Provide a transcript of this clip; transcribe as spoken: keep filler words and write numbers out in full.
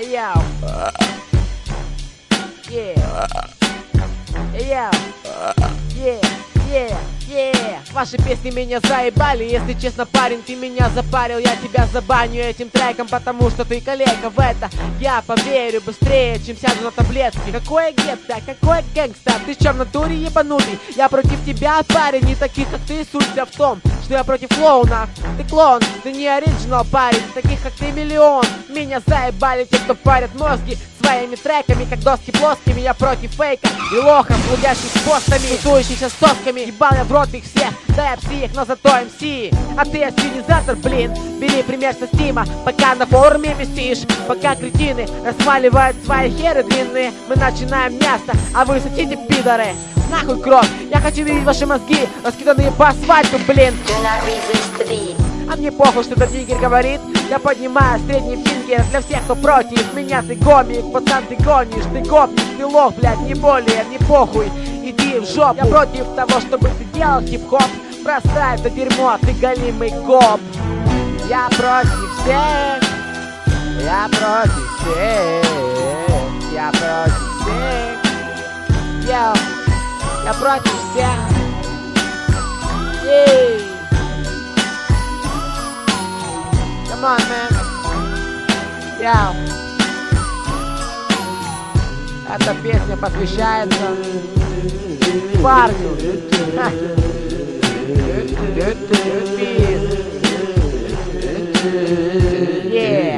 Yo. Yeah. Yo. Yeah. Yeah. Yeah. Ваши песни меня заебали. Если честно, парень, ты меня запарил. Я тебя забаню этим треком, потому что ты калека. В это я поверю быстрее, чем сяду на таблетки. Какое гетто, какое гэнгста? Ты чё, в натуре ебанутый? Я против тебя, парень, не таких, как ты. Суть вся в том, что я против клоуна. Ты клоун, ты не оригинал, парень. Таких, как ты, миллион. Меня заебали те, кто парят мозги своими треками, как доски плоскими. Я против фейка и лохов, блудящих с постами, тусующихся с сосками. Ебал я в рот их всех, да я псих, но зато эм си. А ты ассенизатор, блин. Бери пример со стима, пока на форуме висишь. Пока кретины расмаливают свои херы длинные. Мы начинаем мясо, а вы сосите, пидоры. Нахуй кровь, я хочу видеть ваши мозги, раскиданные по асфальту, блин. А мне похуй, что этот нигер говорит. Я поднимаю средний фингер для всех, кто против меня. Ты гомик, пацан, ты гонишь. Ты гопник, ты лох, блядь, не более, не похуй. Иди в жопу. Я против того, чтобы ты делал хип-хоп. Бросай это дерьмо, ты голимый гоп. Я против всех. Я против всех. Я против всех. Йоу. Я против всех. Ей. Come on, man. Yo. Эта песня посвящается парню. Yeah.